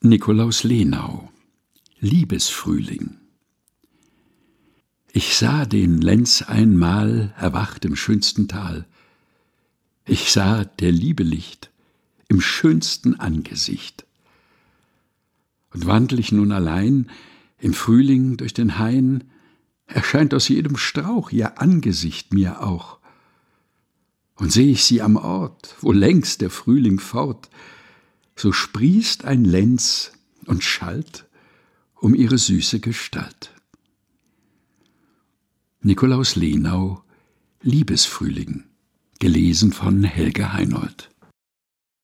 Nikolaus Lenau, Liebesfrühling. Ich sah den Lenz einmal erwacht im schönsten Tal. Ich sah der Liebe Licht im schönsten Angesicht. Und wandl ich nun allein im Frühling durch den Hain, erscheint aus jedem Strauch ihr Angesicht mir auch. Und seh ich sie am Ort, wo längst der Frühling fort, so sprießt ein Lenz und schallt um ihre süße Gestalt. Nikolaus Lenau, Liebesfrühling, gelesen von Helge Heinold.